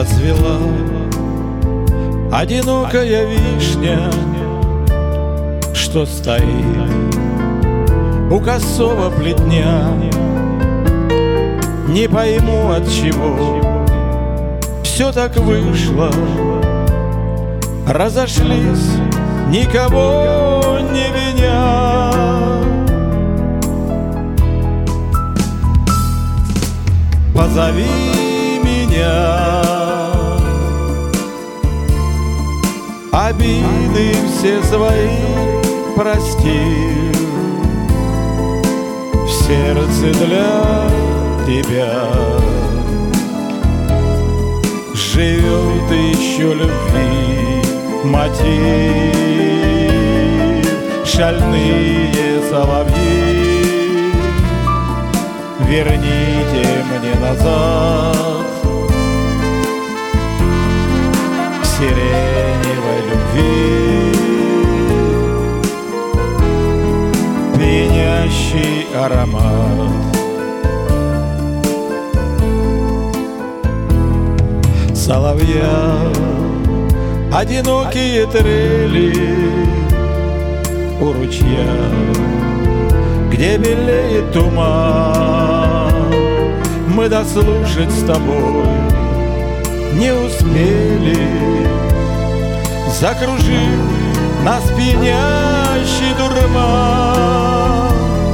Зацвела одинокая вишня, что стоит у косого плетня. Не пойму, от чего все так вышло. Разошлись, никого не виня. Позови меня, обиды все свои прости. В сердце для тебя живет еще любви мотив. Шальные соловьи, верните мне назад сиреневой любви пьянящий аромат. Соловья, одинокие трели у ручья, где белеет туман. Мы дослушать с тобой не успели, закружил нас пьянящий дурман.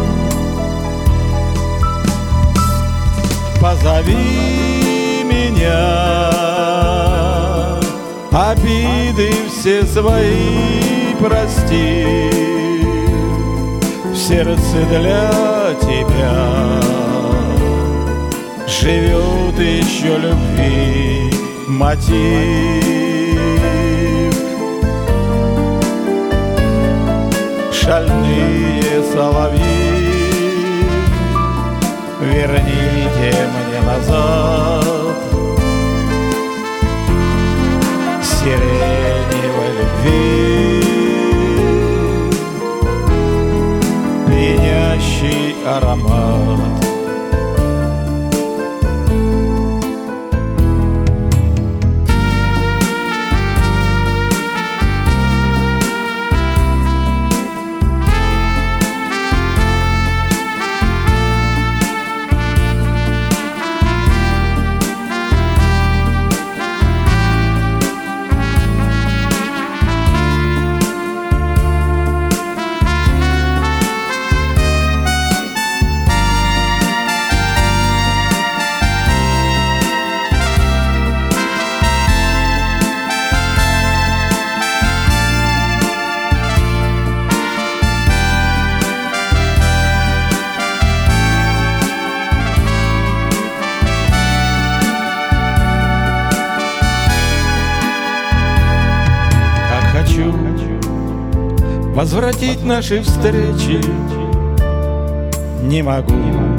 Позови меня, обиды все свои прости. В сердце для тебя живет еще любви мотив. Шальные соловьи, верните мне назад сиреневой любви пьянящий аромат. Возвратить наши встречи не могу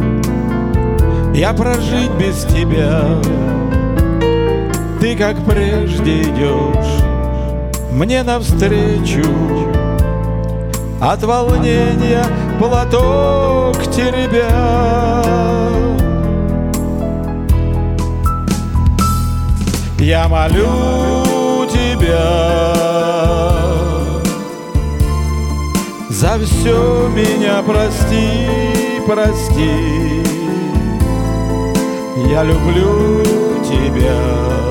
я прожить без тебя. Ты, как прежде, идешь мне навстречу, от волнения платок теребя. Я молю тебя, за все меня прости, прости. Я люблю тебя,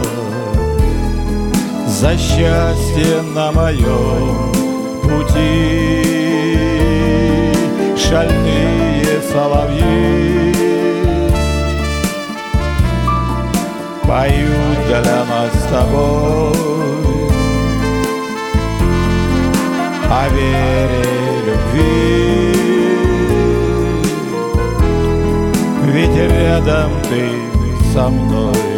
за счастье на моем пути. Шальные соловьи поют для нас с тобой о вере, любви. Ведь рядом ты со мной.